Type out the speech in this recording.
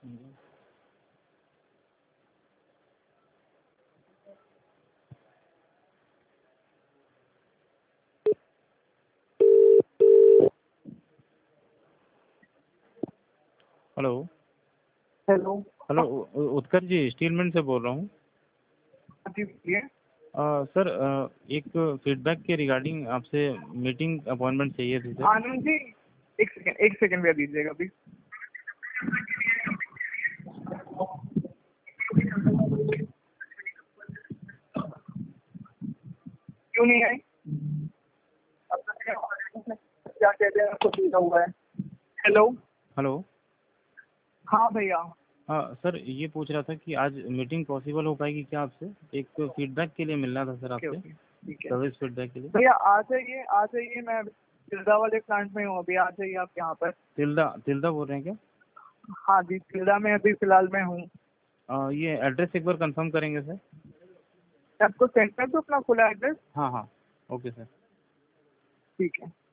Hello. Hello. Hello, Utkarsh ji, steel mill से बोल रहा हूँ। जी बोलिए। सर, एक फीडबैक के रिगार्डिंग आपसे मीटिंग अपॉइंटमेंट चाहिए थी सर। आनंद जी, एक सेकंड भैया दीजिएगा अभी। क्यों नहीं आई? क्या कहते हैं, आपको सीधा हुआ है। हेलो। हेलो। हाँ भैया। हाँ सर, ये पूछ रहा था कि आज मीटिंग पॉसिबल हो पाएगी क्या आपसे? एक फीडबैक के लिए मिलना था सर ओके आपसे, ओके, ठीक है सर्विस फीडबैक के लिए। भैया। आ जाइए, मैं तिल्दा वाले प्लांट में हूँ अभी। आ जाइए आप यहाँ पर। तिल्दा बोल रहे हैं क्या? हाँ जी, तिल्दा में अभी फिलहाल मैं हूँ। ये एड्रेस एक बार कंफर्म करेंगे सर? आपको सेंड कर दूँ अपना खुला एड्रेस? हाँ हाँ, ओके सर। ठीक है।